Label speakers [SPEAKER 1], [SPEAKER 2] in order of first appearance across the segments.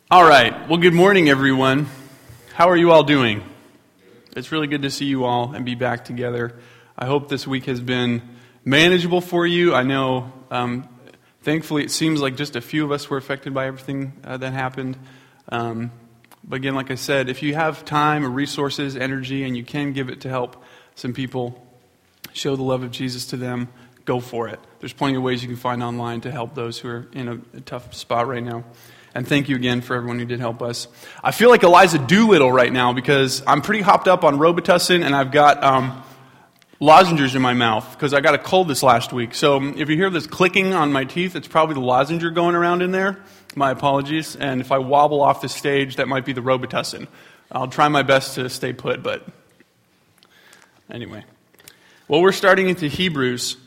[SPEAKER 1] All right. Well, good morning, everyone. How are you all doing? It's really good to see you all and be back together. I hope this week has been manageable for you. I know, thankfully, it seems like just a few of us were affected by everything that happened. But again, like I said, if you have time or resources, energy, and you can give it to help some people show the love of Jesus to them, go for it. There's plenty of ways you can find online to help those who are in a tough spot right now. And thank you again for everyone who did help us. I feel like Eliza Doolittle right now because I'm pretty hopped up on Robitussin and I've got lozenges in my mouth because I got a cold this last week. So if you hear this clicking on my teeth, it's probably the lozenger going around in there. My apologies. And if I wobble off the stage, that might be the Robitussin. I'll try my best to stay put, but anyway. Well, we're starting into Hebrews,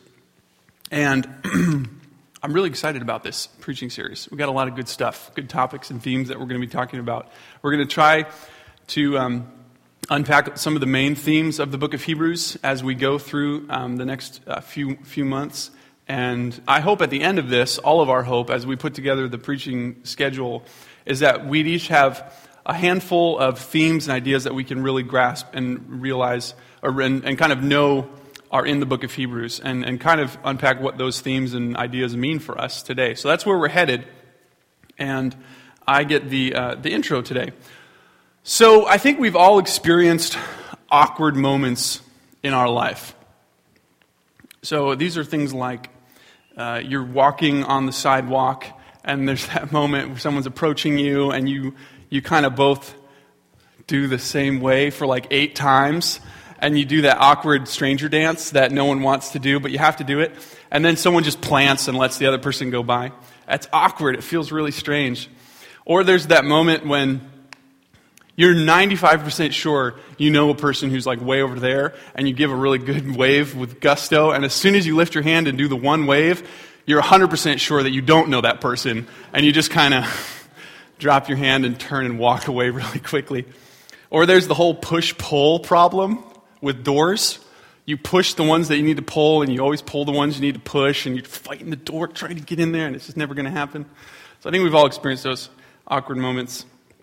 [SPEAKER 1] and I'm really excited about this preaching series. We've got a lot of good stuff, good topics and themes that we're going to be talking about. We're going to try to unpack some of the main themes of the book of Hebrews as we go through the next few months. And I hope at the end of this, all of our hope as we put together the preaching schedule, is that we'd each have a handful of themes and ideas that we can really grasp and realize and kind of know are in the book of Hebrews and kind of unpack what those themes and ideas mean for us today. So that's where we're headed, and I get the intro today. So I think we've all experienced awkward moments in our life. So these are things like you're walking on the sidewalk, and there's that moment where someone's approaching you, and you kind of both do the same way for like 8 times, and you do that awkward stranger dance that no one wants to do, but you have to do it. And then someone just plants and lets the other person go by. That's awkward. It feels really strange. Or there's that moment when you're 95% sure you know a person who's like way over there, and you give a really good wave with gusto, and as soon as you lift your hand and do the one wave, you're 100% sure that you don't know that person, and you just kind of drop your hand and turn and walk away really quickly. Or there's the whole push-pull problem with doors. You push the ones that you need to pull, and you always pull the ones you need to push, and you're fighting the door, trying to get in there, and it's just never going to happen. So I think we've all experienced those awkward moments.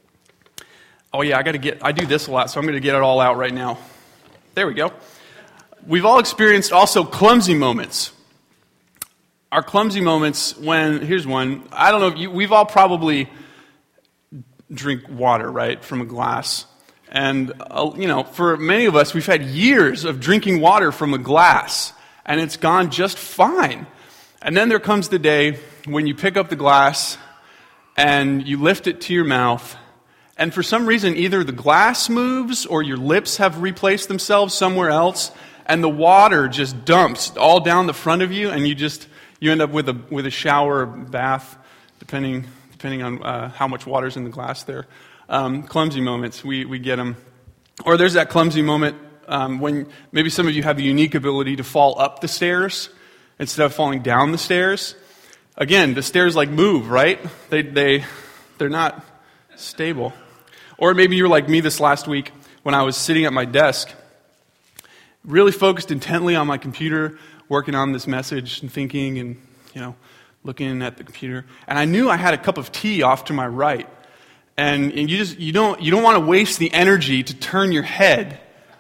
[SPEAKER 1] Oh yeah, I do this a lot, so I'm going to get it all out right now. There we go. We've all experienced also clumsy moments. Our clumsy moments here's one, I don't know, we've all probably drink water, right, from a glass. And, for many of us, we've had years of drinking water from a glass, and it's gone just fine. And then there comes the day when you pick up the glass, and you lift it to your mouth, and for some reason, either the glass moves, or your lips have replaced themselves somewhere else, and the water just dumps all down the front of you, and you end up with a shower or bath, depending on how much water's in the glass there. Clumsy moments, we get them. Or there's that clumsy moment when maybe some of you have the unique ability to fall up the stairs instead of falling down the stairs. Again, the stairs like move, right? They're not stable. Or maybe you're like me this last week when I was sitting at my desk, really focused intently on my computer, working on this message and thinking and looking at the computer. And I knew I had a cup of tea off to my right. And you don't want to waste the energy to turn your head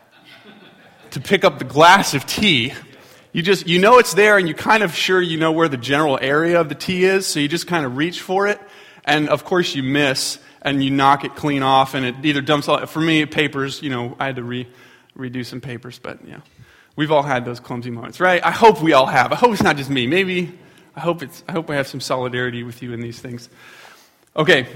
[SPEAKER 1] to pick up the glass of tea. You know it's there, and you kind of sure you know where the general area of the tea is, so you just kind of reach for it. And of course you miss, and you knock it clean off, and it either dumps out. For me, papers, I had to redo some papers, but we've all had those clumsy moments, right? I hope we all have. I hope it's not just me. Maybe I hope I have some solidarity with you in these things. Okay.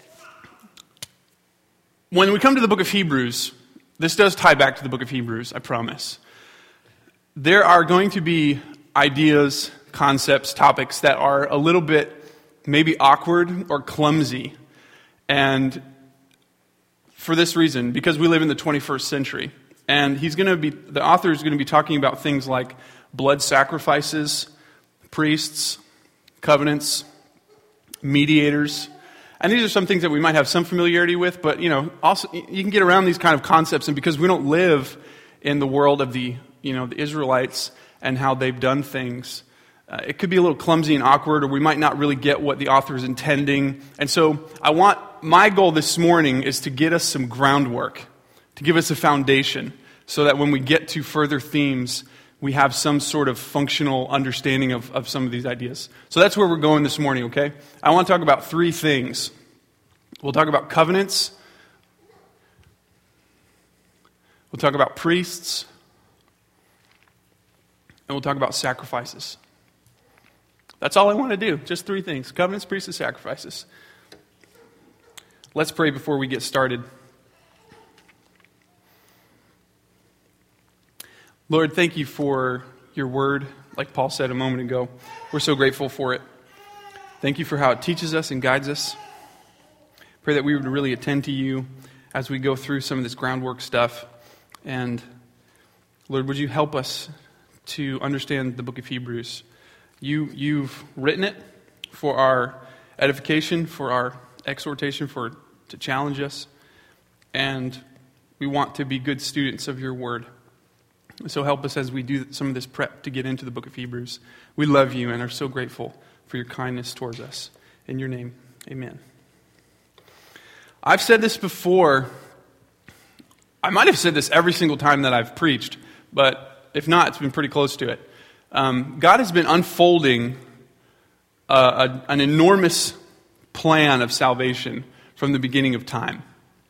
[SPEAKER 1] When we come to the book of Hebrews, this does tie back to the book of Hebrews, I promise. There are going to be ideas, concepts, topics that are a little bit maybe awkward or clumsy. And for this reason, because we live in the 21st century, and the author is going to be talking about things like blood sacrifices, priests, covenants, mediators. And these are some things that we might have some familiarity with, but also you can get around these kind of concepts, and because we don't live in the world of the Israelites and how they've done things, it could be a little clumsy and awkward, or we might not really get what the author is intending. And so my goal this morning is to get us some groundwork, to give us a foundation, so that when we get to further themes, we have some sort of functional understanding of some of these ideas. So that's where we're going this morning, okay? I want to talk about three things. We'll talk about covenants. We'll talk about priests. And we'll talk about sacrifices. That's all I want to do. Just three things. Covenants, priests, and sacrifices. Let's pray before we get started. Lord, thank you for your word. Like Paul said a moment ago, we're so grateful for it. Thank you for how it teaches us and guides us. Pray that we would really attend to you as we go through some of this groundwork stuff. And Lord, would you help us to understand the book of Hebrews? You've written it for our edification, for our exhortation, to challenge us. And we want to be good students of your word. So help us as we do some of this prep to get into the book of Hebrews. We love you and are so grateful for your kindness towards us. In your name, amen. I've said this before. I might have said this every single time that I've preached, but if not, it's been pretty close to it. God has been unfolding an enormous plan of salvation from the beginning of time.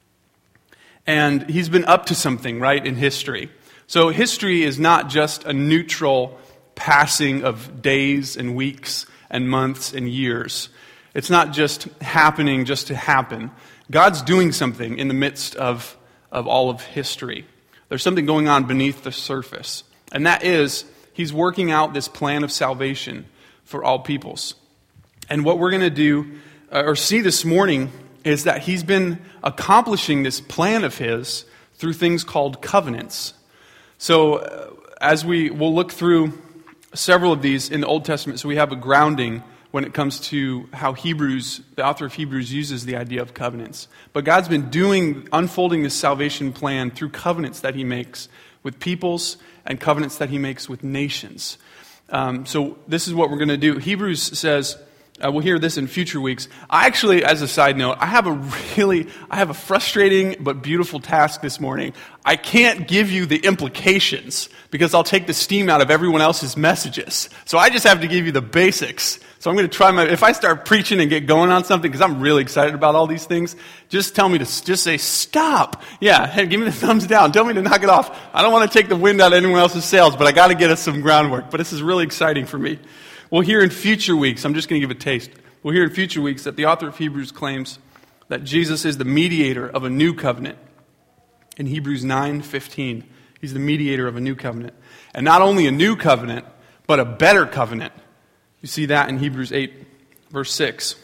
[SPEAKER 1] And he's been up to something, right, in history. So history is not just a neutral passing of days and weeks and months and years. It's not just happening just to happen. God's doing something in the midst of all of history. There's something going on beneath the surface. And that is, he's working out this plan of salvation for all peoples. And what we're going to do, or see this morning, is that he's been accomplishing this plan of his through things called covenants. So as we'll look through several of these in the Old Testament, so we have a grounding when it comes to how the author of Hebrews uses the idea of covenants. But God's been unfolding this salvation plan through covenants that he makes with peoples and covenants that he makes with nations. So this is what we're going to do. Hebrews says, we'll hear this in future weeks. I actually, as a side note, I have a frustrating but beautiful task this morning. I can't give you the implications because I'll take the steam out of everyone else's messages. So I just have to give you the basics. So I'm going to try if I start preaching and get going on something, because I'm really excited about all these things, just tell me to just say, stop. Yeah, hey, give me the thumbs down. Tell me to knock it off. I don't want to take the wind out of anyone else's sails, but I got to get us some groundwork. But this is really exciting for me. We'll hear in future weeks, I'm just going to give a taste. We'll hear in future weeks that the author of Hebrews claims that Jesus is the mediator of a new covenant. In Hebrews 9:15, he's the mediator of a new covenant. And not only a new covenant, but a better covenant. You see that in Hebrews 8, verse 6.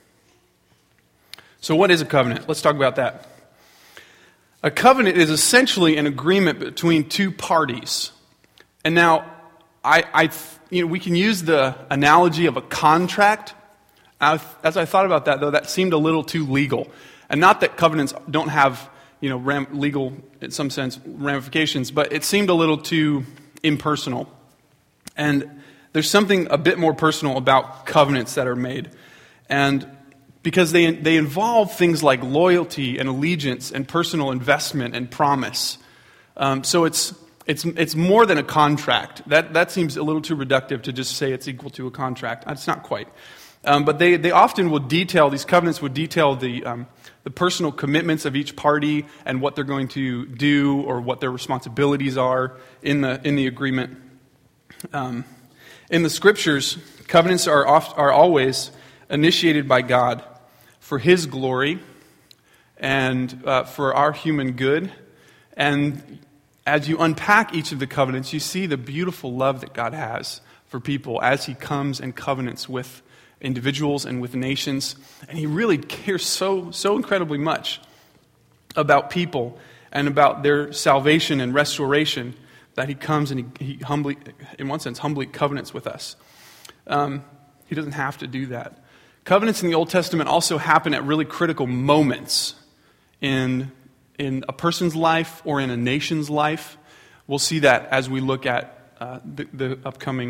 [SPEAKER 1] So what is a covenant? Let's talk about that. A covenant is essentially an agreement between two parties. And now, we can use the analogy of a contract. As I thought about that, though, that seemed a little too legal. And not that covenants don't have, legal, in some sense, ramifications, but it seemed a little too impersonal. And there's something a bit more personal about covenants that are made. And because they involve things like loyalty and allegiance and personal investment and promise. So it's more than a contract. That seems a little too reductive to just say it's equal to a contract. It's not quite. But they often will detail, these covenants would detail the personal commitments of each party and what they're going to do or what their responsibilities are in the agreement. In the Scriptures, covenants are always initiated by God for His glory and for our human good. And as you unpack each of the covenants, you see the beautiful love that God has for people as He comes and covenants with individuals and with nations. And He really cares so incredibly much about people and about their salvation and restoration that He comes and he humbly, in one sense, humbly covenants with us. He doesn't have to do that. Covenants in the Old Testament also happen at really critical moments in a person's life or in a nation's life. We'll see that as we look at the upcoming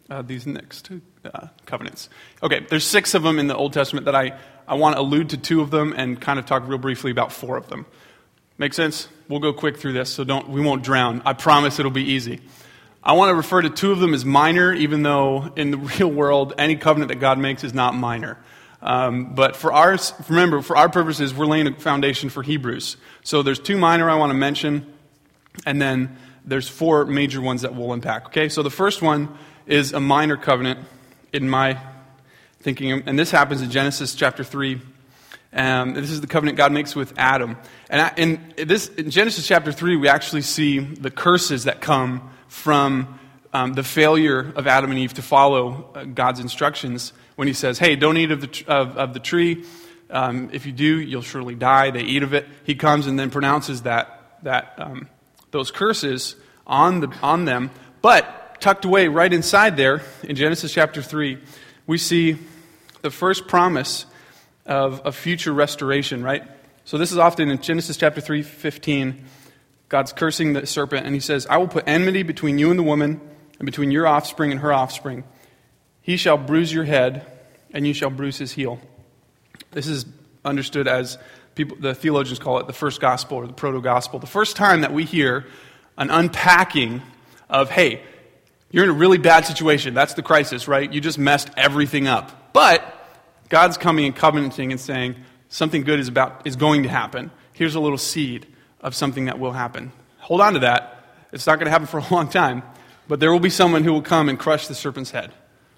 [SPEAKER 1] these next covenants. Okay, there's 6 of them in the Old Testament that I want to allude to 2 of them and kind of talk real briefly about 4 of them. Make sense? We'll go quick through this, so we won't drown. I promise it'll be easy. I want to refer to 2 of them as minor, even though in the real world, any covenant that God makes is not minor. But for our purposes, we're laying a foundation for Hebrews. So there's 2 minor I want to mention, and then there's 4 major ones that we'll unpack. Okay, so the first one is a minor covenant in my thinking, and this happens in Genesis chapter 3. This is the covenant God makes with Adam. And in Genesis chapter 3, we actually see the curses that come from the failure of Adam and Eve to follow God's instructions when he says, hey, don't eat of the tree. If you do, you'll surely die. They eat of it. He comes and then pronounces those curses on them. But tucked away right inside there, in Genesis chapter 3, we see the first promise of a future restoration, right? So this is often in Genesis chapter 3:15. God's cursing the serpent, and he says, I will put enmity between you and the woman, and between your offspring and her offspring. He shall bruise your head, and you shall bruise his heel. This is understood as, the theologians call it the first gospel or the proto-gospel. The first time that we hear an unpacking of, hey, you're in a really bad situation. That's the crisis, right? You just messed everything up. But God's coming and covenanting and saying, something good is going to happen. Here's a little seed of something that will happen. Hold on to that. It's not going to happen for a long time, but there will be someone who will come and crush the serpent's head.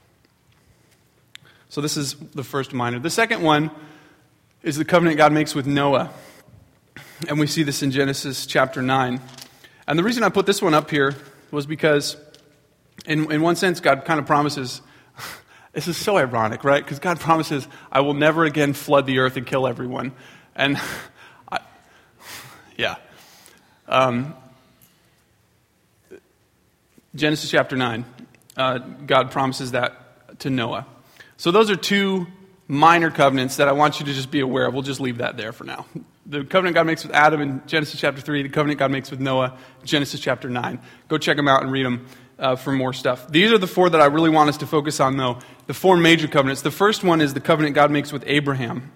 [SPEAKER 1] So this is the first minor. The second one is the covenant God makes with Noah. And we see this in Genesis chapter 9. And the reason I put this one up here was because in one sense God kind of promises, this is so ironic, right? Because God promises, I will never again flood the earth and kill everyone. And Genesis chapter 9, God promises that to Noah. So those are 2 minor covenants that I want you to just be aware of. We'll just leave that there for now. The covenant God makes with Adam in Genesis chapter 3, the covenant God makes with Noah, Genesis chapter 9. Go check them out and read them for more stuff. These are the 4 that I really want us to focus on, though. The 4 major covenants. The first one is the covenant God makes with Abraham.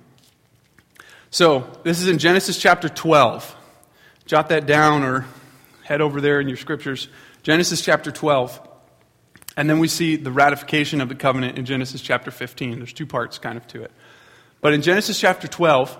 [SPEAKER 1] So this is in Genesis chapter 12. Jot that down or head over there in your scriptures. Genesis chapter 12. And then we see the ratification of the covenant in Genesis chapter 15. There's 2 parts kind of to it. But in Genesis chapter 12,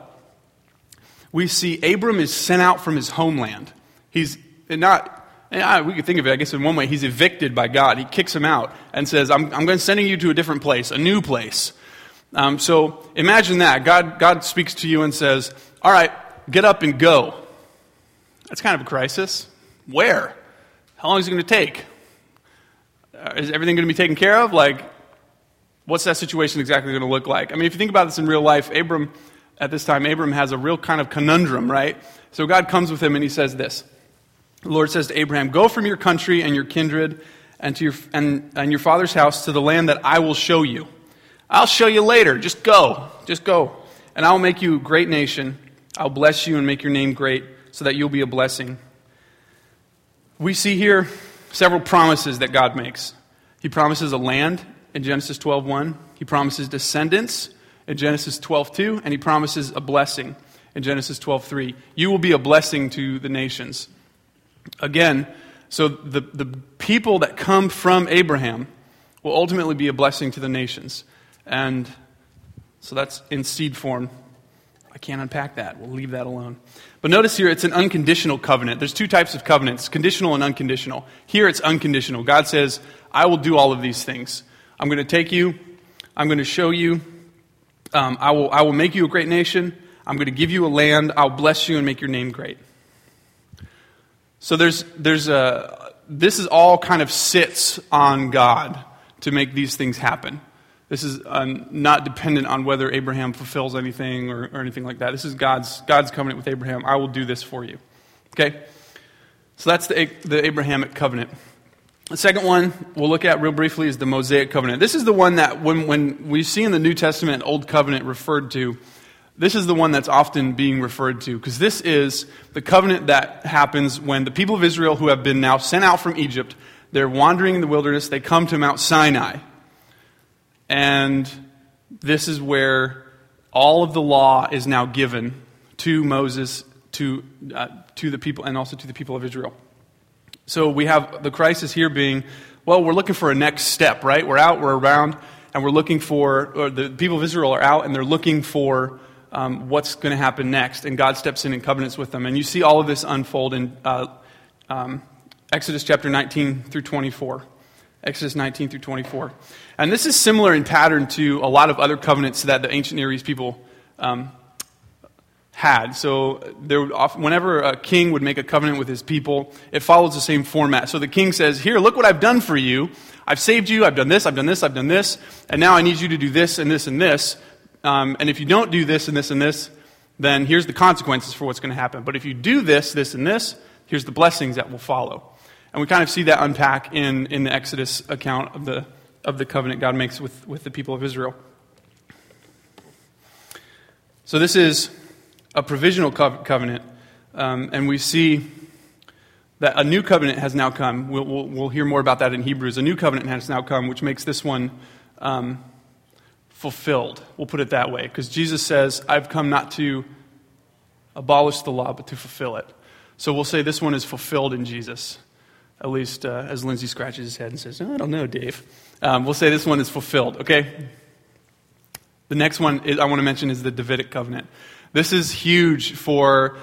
[SPEAKER 1] we see Abram is sent out from his homeland. He's not, we could think of it, I guess in one way, he's evicted by God. He kicks him out and says, I'm going to send you to a different place, a new place. So imagine that. God speaks to you and says, all right, get up and go. That's kind of a crisis. Where? How long is it going to take? Is everything going to be taken care of? What's that situation exactly going to look like? I mean, if you think about this in real life, at this time, Abram has a real kind of conundrum, right? So God comes with him and he says this. The Lord says to Abraham, go from your country and your kindred and to your father's house to the land that I will show you. I'll show you later. Just go. And I'll make you a great nation. I'll bless you and make your name great so that you'll be a blessing. We see here several promises that God makes. He promises a land in Genesis 12:1. He promises descendants in Genesis 12:2. And he promises a blessing in Genesis 12:3. You will be a blessing to the nations. Again, so the people that come from Abraham will ultimately be a blessing to the nations. And so that's in seed form. I can't unpack that. We'll leave that alone. But notice here, it's an unconditional covenant. There's 2 types of covenants, conditional and unconditional. Here it's unconditional. God says, I will do all of these things. I'm going to take you. I'm going to show you. I will make you a great nation. I'm going to give you a land. I'll bless you and make your name great. So this is all kind of sits on God to make these things happen. This is not dependent on whether Abraham fulfills anything or anything like that. This is God's covenant with Abraham. I will do this for you. Okay? So that's the Abrahamic covenant. The second one we'll look at real briefly is the Mosaic covenant. This is the one that when we see in the New Testament Old Covenant referred to, this is the one that's often being referred to, because this is the covenant that happens when the people of Israel who have been now sent out from Egypt, They're wandering in the wilderness. They come to Mount Sinai. And this is where all of the law is now given to Moses, to the people, and also to the people of Israel. So we have the crisis here being, well, we're looking for a next step, right? We're out, we're around, and we're looking for, or the people of Israel are out, and they're looking for what's going to happen next. And God steps in and covenants with them. And you see all of this unfold in Exodus chapter 19 through 24. Exodus 19 through 24. And this is similar in pattern to a lot of other covenants that the ancient Near East people had. So there would whenever a king would make a covenant with his people, it follows the same format. So the king says, here, look what I've done for you. I've saved you. I've done this, I've done this, I've done this. And now I need you to do this and this and this. And if you don't do this and this and this, then here's the consequences for what's going to happen. But if you do this, this, and this, here's the blessings that will follow. And we kind of see that unpack in the Exodus account of the covenant God makes with the people of Israel. So this is a provisional covenant, and we see that a new covenant has now come. We'll hear more about that in Hebrews. A new covenant has now come, which makes this one fulfilled. We'll put it that way, because Jesus says, I've come not to abolish the law, but to fulfill it. So we'll say this one is fulfilled in Jesus. At least as Lindsay scratches his head and says, I don't know, Dave. We'll say this one is fulfilled, okay? The next one I want to mention is the Davidic covenant. This is huge for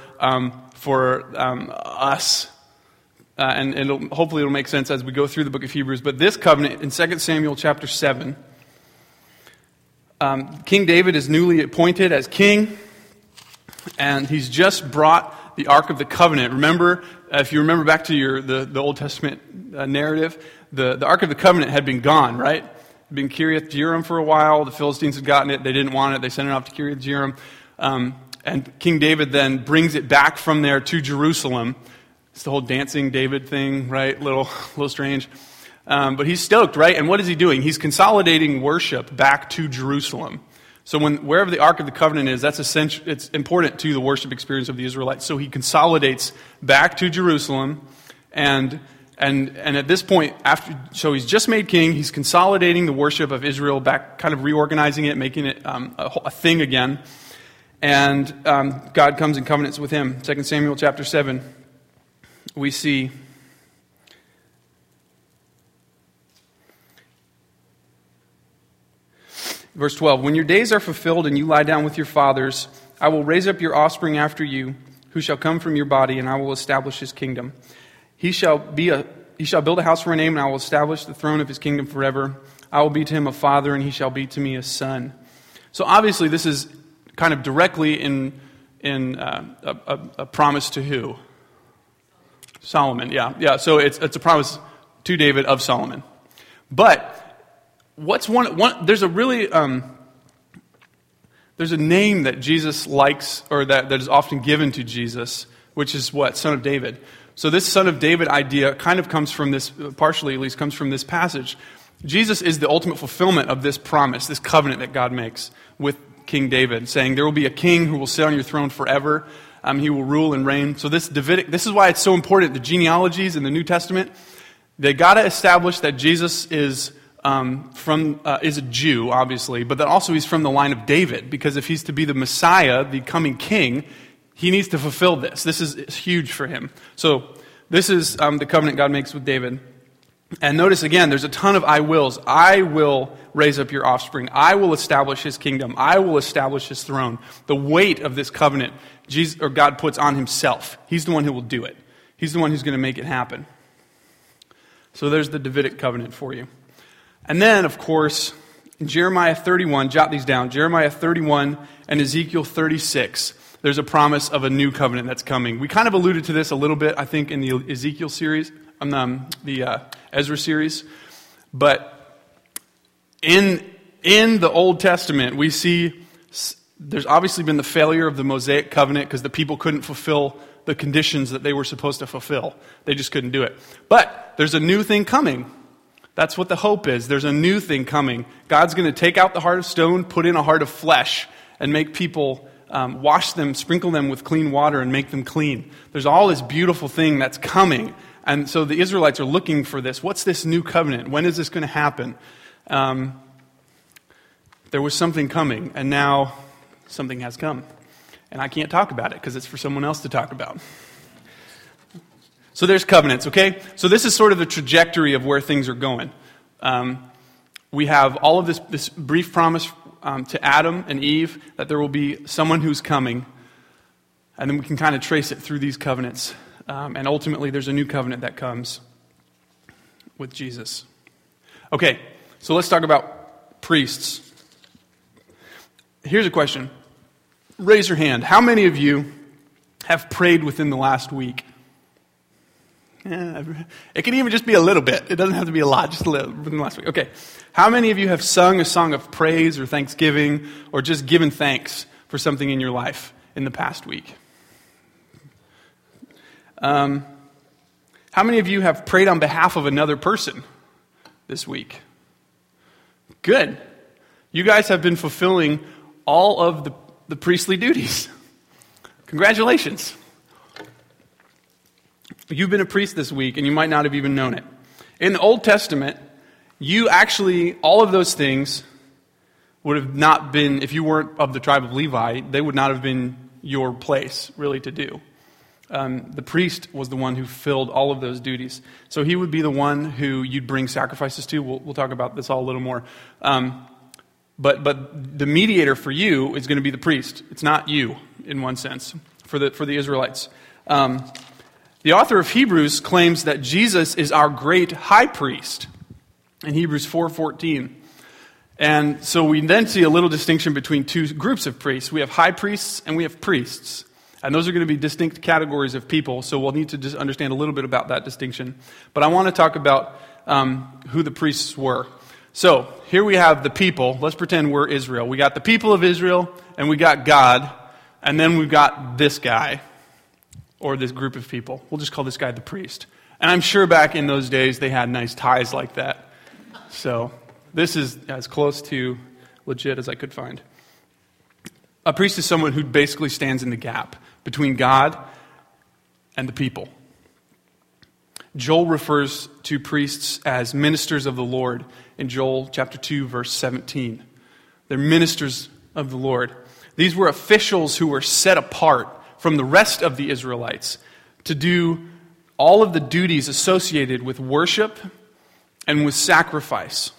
[SPEAKER 1] us, and hopefully it'll make sense as we go through the book of Hebrews. But this covenant, in 2 Samuel chapter 7, King David is newly appointed as king, and he's just brought the Ark of the Covenant. Remember, if you remember back to the Old Testament narrative, the Ark of the Covenant had been gone, right? It had been Kiriath Jearim for a while. The Philistines had gotten it. They didn't want it. They sent it off to Kiriath Jearim. And King David then brings it back from there to Jerusalem. It's the whole dancing David thing, right? Little strange. But he's stoked, right? And what is he doing? He's consolidating worship back to Jerusalem. So wherever the Ark of the Covenant is, that's essential. It's important to the worship experience of the Israelites. So he consolidates back to Jerusalem, and at this point, so he's just made king. He's consolidating the worship of Israel back, kind of reorganizing it, making it a thing again. And God comes and covenants with him. 2 Samuel chapter 7, we see verse 12, when your days are fulfilled and you lie down with your fathers, I will raise up your offspring after you, who shall come from your body, and I will establish his kingdom. He shall build a house for a name, and I will establish the throne of his kingdom forever. I will be to him a father, and he shall be to me a son. So obviously this is kind of directly in a promise to who? Solomon, yeah. So it's a promise to David of Solomon. But what's one? There's a really there's a name that Jesus likes, or that is often given to Jesus, which is what? Son of David. So this Son of David idea kind of comes from this, partially at least, comes from this passage. Jesus is the ultimate fulfillment of this promise, this covenant that God makes with King David, saying there will be a king who will sit on your throne forever. He will rule and reign. So this is why it's so important. The genealogies in the New Testament, they got to establish that Jesus is a Jew, obviously, but that also he's from the line of David, because if he's to be the Messiah, the coming king, he needs to fulfill this. This is huge for him. So this is the covenant God makes with David. And notice again, there's a ton of I wills. I will raise up your offspring. I will establish his kingdom. I will establish his throne. The weight of this covenant, God puts on himself. He's the one who will do it. He's the one who's going to make it happen. So there's the Davidic covenant for you. And then, of course, in Jeremiah 31, jot these down, Jeremiah 31 and Ezekiel 36, there's a promise of a new covenant that's coming. We kind of alluded to this a little bit, I think, in the Ezekiel series, the Ezra series. But in the Old Testament, we see there's obviously been the failure of the Mosaic covenant because the people couldn't fulfill the conditions that they were supposed to fulfill. They just couldn't do it. But there's a new thing coming. That's what the hope is. There's a new thing coming. God's going to take out the heart of stone, put in a heart of flesh, and make people wash them, sprinkle them with clean water, and make them clean. There's all this beautiful thing that's coming. And so the Israelites are looking for this. What's this new covenant? When is this going to happen? There was something coming, and now something has come. And I can't talk about it because it's for someone else to talk about. So there's covenants, okay? So this is sort of the trajectory of where things are going. We have all of this brief promise to Adam and Eve that there will be someone who's coming. And then we can kind of trace it through these covenants. And ultimately, there's a new covenant that comes with Jesus. Okay, so let's talk about priests. Here's a question. Raise your hand. How many of you have prayed within the last week? It can even just be a little bit. It doesn't have to be a lot, just a little within the last week. Okay. How many of you have sung a song of praise or thanksgiving or just given thanks for something in your life in the past week? How many of you have prayed on behalf of another person this week? Good. You guys have been fulfilling all of the priestly duties. Congratulations. You've been a priest this week, and you might not have even known it. In the Old Testament, all of those things would have not been, if you weren't of the tribe of Levi, they would not have been your place, really, to do. The priest was the one who filled all of those duties. So he would be the one who you'd bring sacrifices to. We'll talk about this all a little more. But the mediator for you is going to be the priest. It's not you, in one sense, for the Israelites. The author of Hebrews claims that Jesus is our great high priest in Hebrews 4:14. And so we then see a little distinction between two groups of priests. We have high priests and we have priests. And those are going to be distinct categories of people, so we'll need to just understand a little bit about that distinction. But I want to talk about who the priests were. So, here we have the people. Let's pretend we're Israel. We got the people of Israel, and we got God, and then we've got this guy, or this group of people. We'll just call this guy the priest. And I'm sure back in those days they had nice ties like that. So, this is as close to legit as I could find. A priest is someone who basically stands in the gap between God and the people. Joel refers to priests as ministers of the Lord in Joel chapter 2, verse 17. They're ministers of the Lord. These were officials who were set apart from the rest of the Israelites to do all of the duties associated with worship and with sacrifice.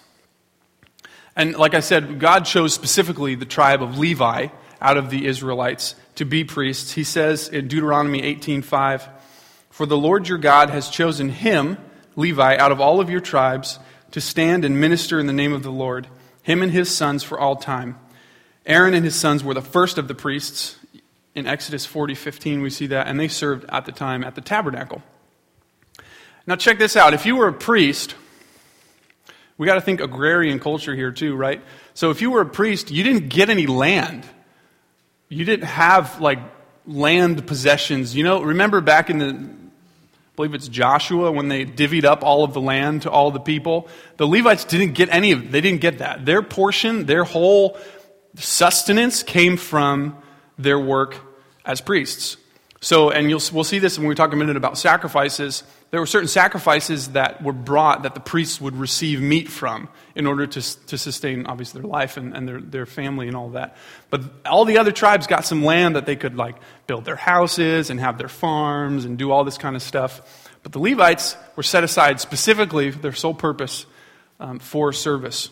[SPEAKER 1] And like I said, God chose specifically the tribe of Levi out of the Israelites to be priests. He says in Deuteronomy 18:5, "For the Lord your God has chosen him, Levi, out of all of your tribes, to stand and minister in the name of the Lord, him and his sons for all time. Aaron and his sons were the first of the priests." In Exodus 40:15 we see that, and they served at the time at the tabernacle. Now check this out. If you were a priest, we got to think agrarian culture here too, right? So if you were a priest, you didn't get any land. You didn't have, land possessions. Remember back in I believe it's Joshua, when they divvied up all of the land to all the people? The Levites didn't get any of it. They didn't get that. Their portion, their whole sustenance came from their work as priests. So, and we'll see this when we talk a minute about sacrifices. There were certain sacrifices that were brought that the priests would receive meat from in order to sustain, obviously, their life and their family and all that. But all the other tribes got some land that they could, build their houses and have their farms and do all this kind of stuff. But the Levites were set aside specifically for their sole purpose for service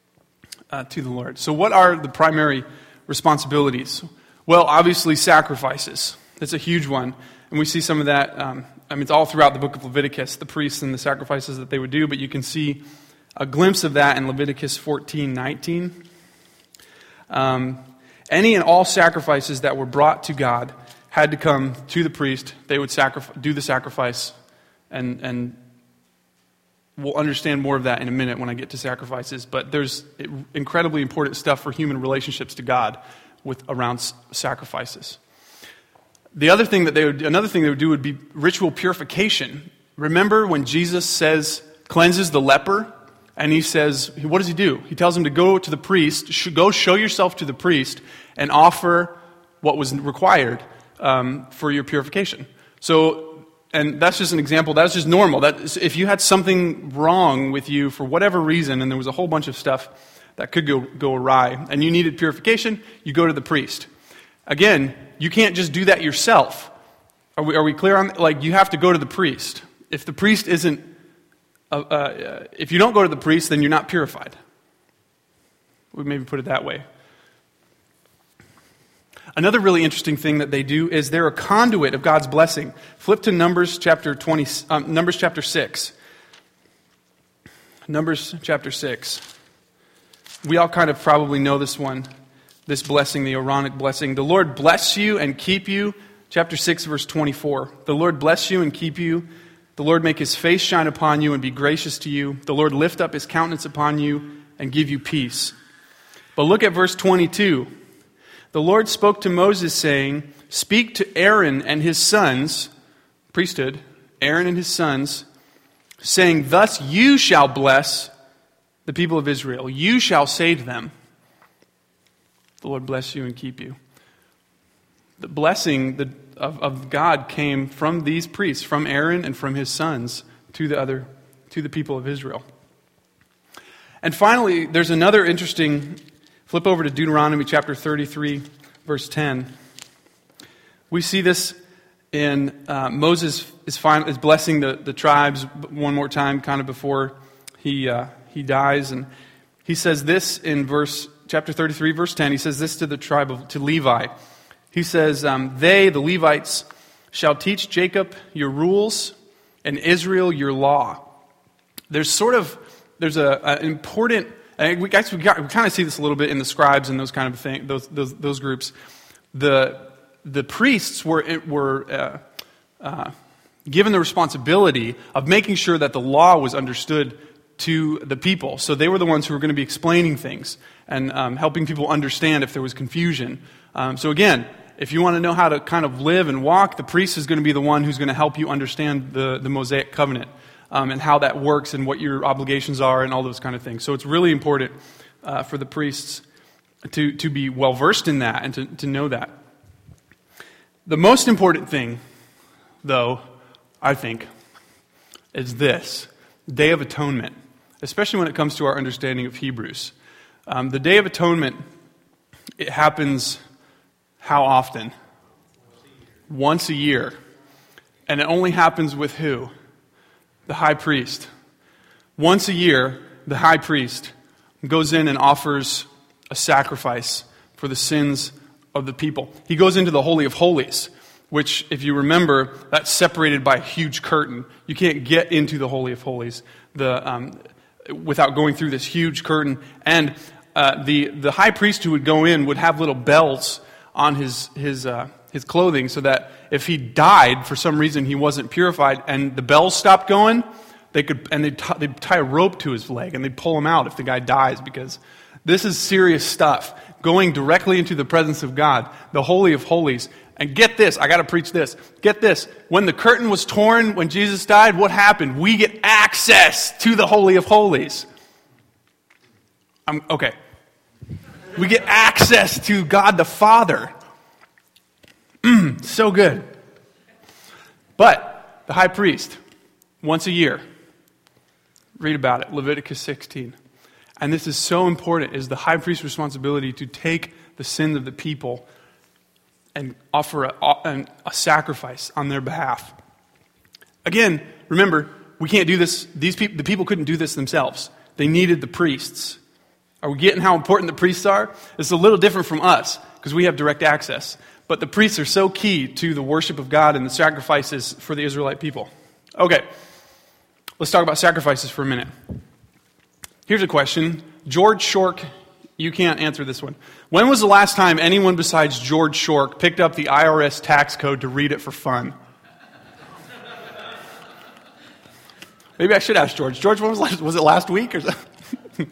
[SPEAKER 1] to the Lord. So what are the primary responsibilities? Well, obviously, sacrifices. That's a huge one. And we see some of that, it's all throughout the book of Leviticus, the priests and the sacrifices that they would do, but you can see a glimpse of that in Leviticus 14:19. Any and all sacrifices that were brought to God had to come to the priest. They would do the sacrifice, and we'll understand more of that in a minute when I get to sacrifices, but there's incredibly important stuff for human relationships to God around sacrifices. Another thing they would do would be ritual purification. Remember when Jesus cleanses the leper, and he says, what does he do? He tells him to go to the priest, go show yourself to the priest, and offer what was required for your purification. So and that's just an example. That's just normal. If you had something wrong with you for whatever reason, and there was a whole bunch of stuff that could go awry, and you needed purification, you go to the priest. Again, you can't just do that yourself. Are we clear on? Like, you have to go to the priest. If the priest isn't, if you don't go to the priest, then you're not purified. We maybe put it that way. Another really interesting thing that they do is they're a conduit of God's blessing. Flip to Numbers chapter 6. Numbers chapter 6. We all kind of probably know this one, this blessing, the Aaronic blessing. The Lord bless you and keep you. Chapter 6, verse 24. The Lord bless you and keep you. The Lord make his face shine upon you and be gracious to you. The Lord lift up his countenance upon you and give you peace. But look at verse 22. The Lord spoke to Moses, saying, speak to Aaron and his sons, priesthood, Aaron and his sons, saying, thus you shall bless the people of Israel. You shall say to them, the Lord bless you and keep you. The blessing of God came from these priests, from Aaron and from his sons, to the people of Israel. And finally, there's another interesting. Flip over to Deuteronomy chapter 33, verse 10. We see this in Moses is blessing the tribes one more time, kind of before he dies, and he says this in chapter 33, verse 10. He says this to the tribe to Levi. He says, "They, the Levites, shall teach Jacob your rules and Israel your law." There's an important. We kind of see this a little bit in the scribes and those kind of things. Those groups. The priests were given the responsibility of making sure that the law was understood to the people. So they were the ones who were going to be explaining things and helping people understand if there was confusion. So again, if you want to know how to kind of live and walk, the priest is going to be the one who's going to help you understand the Mosaic covenant and how that works and what your obligations are and all those kind of things. So it's really important for the priests to be well versed in that and to know that. The most important thing, though, I think, is this: Day of Atonement, especially when it comes to our understanding of Hebrews. The Day of Atonement, it happens how often? Once a year. And it only happens with who? The high priest. Once a year, the high priest goes in and offers a sacrifice for the sins of the people. He goes into the Holy of Holies, which, if you remember, that's separated by a huge curtain. You can't get into the Holy of Holies without going through this huge curtain. And the high priest who would go in would have little bells on his clothing, so that if he died for some reason he wasn't purified and the bells stopped going, they'd tie a rope to his leg and they'd pull him out if the guy dies, because this is serious stuff. Going directly into the presence of God, the Holy of Holies. And get this, I got to preach this. Get this. When the curtain was torn, when Jesus died, what happened? We get access to the Holy of Holies. Okay. We get access to God the Father. So good. But the high priest, once a year, read about it, Leviticus 16. And this is so important, is the high priest's responsibility to take the sins of the people and offer a sacrifice on their behalf. Again, remember, we can't do this. The people couldn't do this themselves. They needed the priests. Are we getting how important the priests are? It's a little different from us because we have direct access. But the priests are so key to the worship of God and the sacrifices for the Israelite people. Okay, let's talk about sacrifices for a minute. Here's a question. George Shork, you can't answer this one. When was the last time anyone besides George Shork picked up the IRS tax code to read it for fun? Maybe I should ask George. George, when was it last week or something?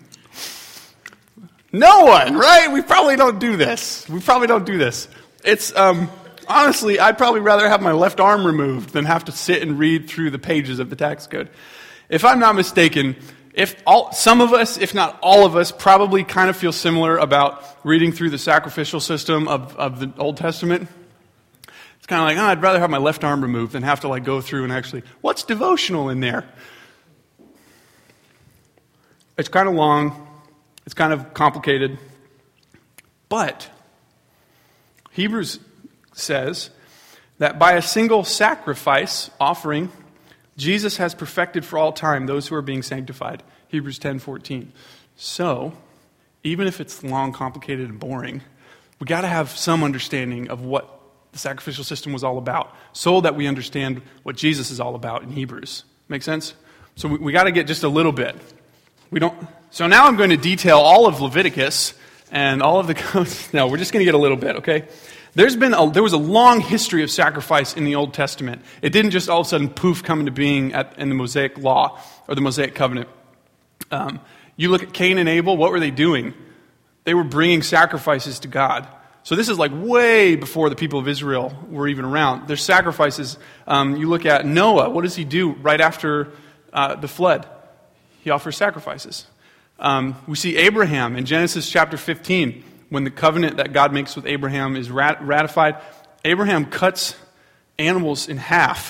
[SPEAKER 1] No one, right? We probably don't do this. It's, honestly, I'd probably rather have my left arm removed than have to sit and read through the pages of the tax code. If I'm not mistaken, some of us, if not all of us, probably kind of feel similar about reading through the sacrificial system of the Old Testament. It's kind of like, I'd rather have my left arm removed than have to like go through and actually, what's devotional in there? It's kind of long. It's kind of complicated. But Hebrews says that by a single sacrifice offering, Jesus has perfected for all time those who are being sanctified. Hebrews 10:14. So, even if it's long, complicated, and boring, we got to have some understanding of what the sacrificial system was all about, so that we understand what Jesus is all about in Hebrews. Make sense? So we got to get just a little bit. So now I'm going to detail all of Leviticus and all of the. No, we're just going to get a little bit, okay? There was a long history of sacrifice in the Old Testament. It didn't just all of a sudden poof come into being in the Mosaic Law or the Mosaic Covenant. You look at Cain and Abel. What were they doing? They were bringing sacrifices to God. So this is like way before the people of Israel were even around. There's sacrifices. You look at Noah. What does he do right after the flood? He offers sacrifices. We see Abraham in Genesis chapter 15. When the covenant that God makes with Abraham is ratified, Abraham cuts animals in half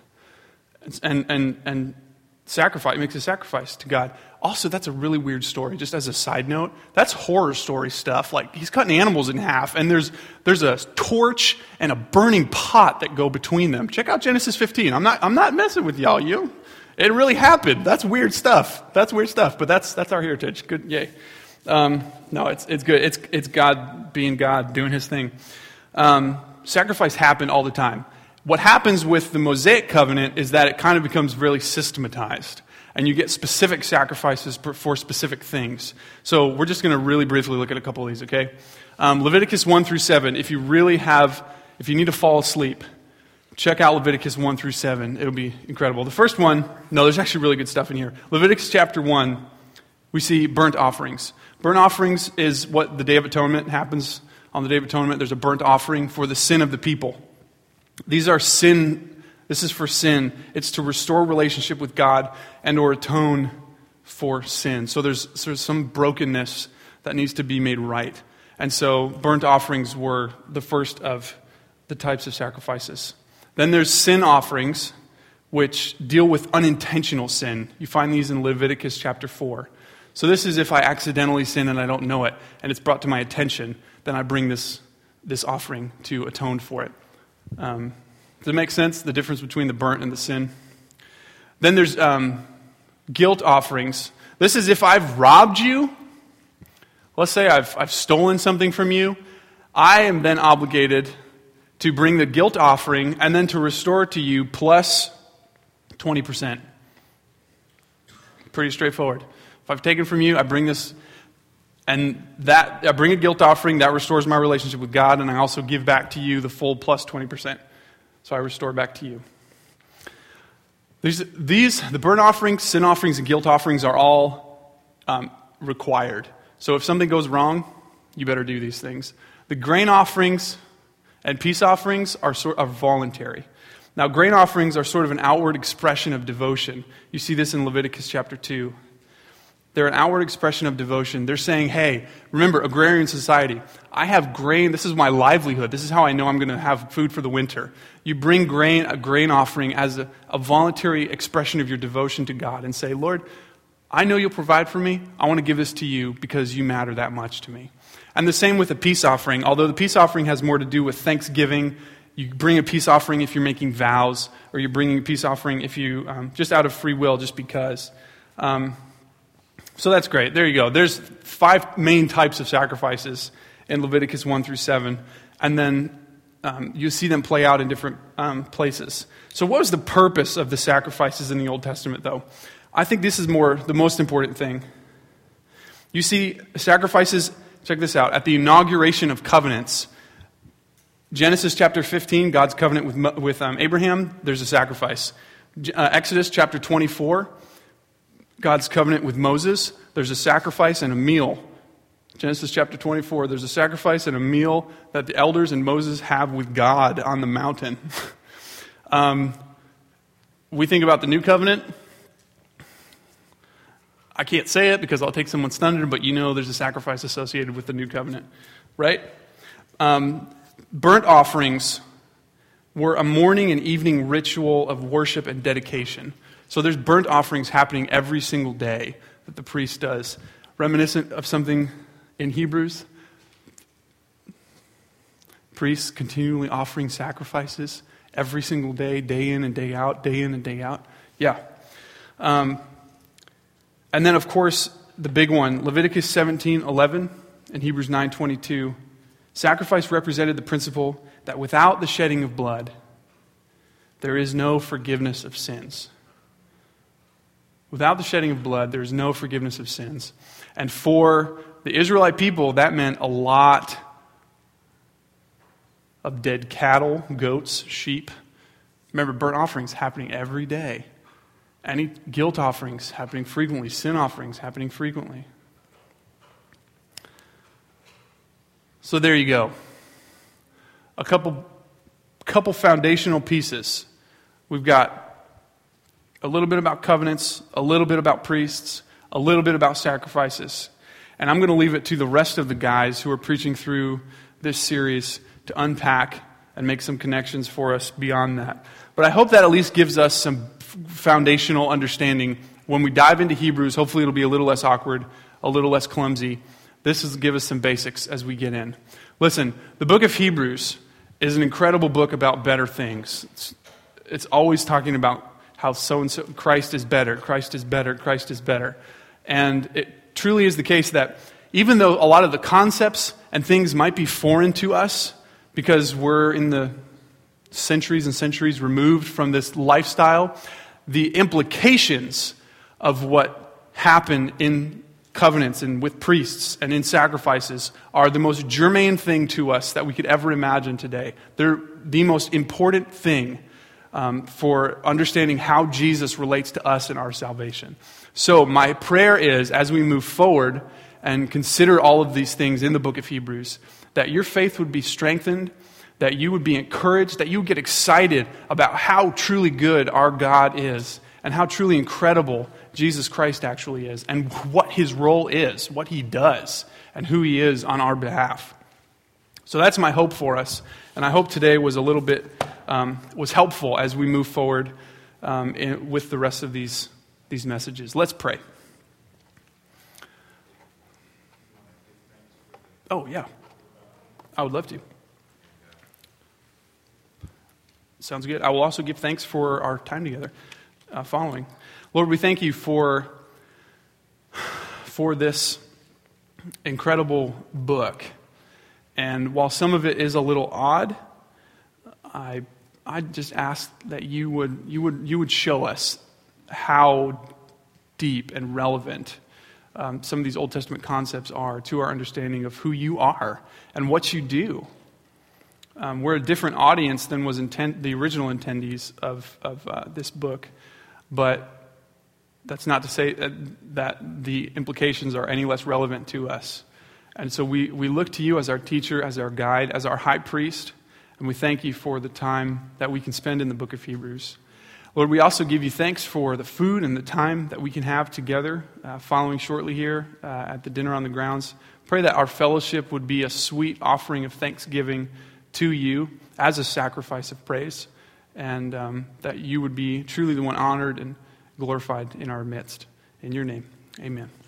[SPEAKER 1] and makes a sacrifice to God. Also, that's a really weird story. Just as a side note, that's horror story stuff. Like, he's cutting animals in half, and there's a torch and a burning pot that go between them. Check out Genesis 15. I'm not messing with y'all. It really happened. That's weird stuff. But that's our heritage. Good, yay. No, it's good. It's God being God, doing his thing. Sacrifice happened all the time. What happens with the Mosaic covenant is that it kind of becomes really systematized. And you get specific sacrifices for specific things. So we're just going to really briefly look at a couple of these, okay? Leviticus 1-7. If you need to fall asleep, check out Leviticus 1-7. It'll be incredible. The first one, there's actually really good stuff in here. Leviticus chapter 1, we see burnt offerings. Burnt offerings is what the Day of Atonement happens. On the Day of Atonement, there's a burnt offering for the sin of the people. These are sin. This is for sin. It's to restore relationship with God and or atone for sin. So there's some brokenness that needs to be made right. And so burnt offerings were the first of the types of sacrifices. Then there's sin offerings, which deal with unintentional sin. You find these in Leviticus chapter 4. So this is if I accidentally sin and I don't know it, and it's brought to my attention, then I bring this offering to atone for it. Does it make sense, the difference between the burnt and the sin? Then there's guilt offerings. This is if I've robbed you. Let's say I've stolen something from you. I am then obligated to bring the guilt offering and then to restore it to you plus 20%. Pretty straightforward. If I've taken from you, I bring this, and that I bring a guilt offering, that restores my relationship with God, and I also give back to you the full plus 20%. So I restore back to you. The burnt offerings, sin offerings, and guilt offerings are all required. So if something goes wrong, you better do these things. The grain offerings and peace offerings are voluntary. Now, grain offerings are sort of an outward expression of devotion. You see this in Leviticus chapter 2. They're an outward expression of devotion. They're saying, hey, remember, agrarian society, I have grain. This is my livelihood. This is how I know I'm going to have food for the winter. You bring a grain offering as a voluntary expression of your devotion to God and say, Lord, I know you'll provide for me. I want to give this to you because you matter that much to me. And the same with a peace offering. Although the peace offering has more to do with thanksgiving, you bring a peace offering if you're making vows, or you're bringing a peace offering if you, just out of free will, just because. So that's great. There you go. There's 5 main types of sacrifices in Leviticus 1-7. And then you see them play out in different places. So what was the purpose of the sacrifices in the Old Testament, though? I think this is the most important thing. You see sacrifices, check this out, at the inauguration of covenants. Genesis chapter 15, God's covenant with Abraham, there's a sacrifice. Exodus chapter 24, God's covenant with Moses, there's a sacrifice and a meal. Genesis chapter 24, there's a sacrifice and a meal that the elders and Moses have with God on the mountain. We think about the new covenant. I can't say it because I'll take someone's thunder, but you know there's a sacrifice associated with the new covenant, right? Burnt offerings were a morning and evening ritual of worship and dedication. So there's burnt offerings happening every single day that the priest does. Reminiscent of something in Hebrews, priests continually offering sacrifices every single day, day in and day out, day in and day out. Yeah. And then, of course, the big one, Leviticus 17:11 and Hebrews 9:22. Sacrifice represented the principle that without the shedding of blood, there is no forgiveness of sins. Without the shedding of blood, there is no forgiveness of sins. And for the Israelite people, that meant a lot of dead cattle, goats, sheep. Remember, burnt offerings happening every day. Any guilt offerings happening frequently. Sin offerings happening frequently. So there you go. A couple foundational pieces. We've got a little bit about covenants, a little bit about priests, a little bit about sacrifices. And I'm going to leave it to the rest of the guys who are preaching through this series to unpack and make some connections for us beyond that. But I hope that at least gives us some foundational understanding. When we dive into Hebrews, hopefully it'll be a little less awkward, a little less clumsy. This will give us some basics as we get in. Listen, the book of Hebrews is an incredible book about better things. It's always talking about how so-and-so, Christ is better, Christ is better, Christ is better. And it truly is the case that even though a lot of the concepts and things might be foreign to us, because we're in the centuries and centuries removed from this lifestyle, the implications of what happened in covenants and with priests and in sacrifices are the most germane thing to us that we could ever imagine today. They're the most important thing for understanding how Jesus relates to us in our salvation. So my prayer is, as we move forward and consider all of these things in the book of Hebrews, that your faith would be strengthened, that you would be encouraged, that you would get excited about how truly good our God is and how truly incredible Jesus Christ actually is and what his role is, what he does, and who he is on our behalf. So that's my hope for us, and I hope today was a little bit, was helpful as we move forward with the rest of these messages. Let's pray. Oh, yeah. I would love to. Sounds good. I will also give thanks for our time together following. Lord, we thank you for this incredible book. And while some of it is a little odd, I just ask that you would show us how deep and relevant some of these Old Testament concepts are to our understanding of who you are and what you do. We're a different audience than was the original attendees of this book, but that's not to say that the implications are any less relevant to us. And so we look to you as our teacher, as our guide, as our high priest, and we thank you for the time that we can spend in the book of Hebrews. Lord, we also give you thanks for the food and the time that we can have together following shortly here at the dinner on the grounds. Pray that our fellowship would be a sweet offering of thanksgiving to you as a sacrifice of praise, and that you would be truly the one honored and glorified in our midst. In your name, amen.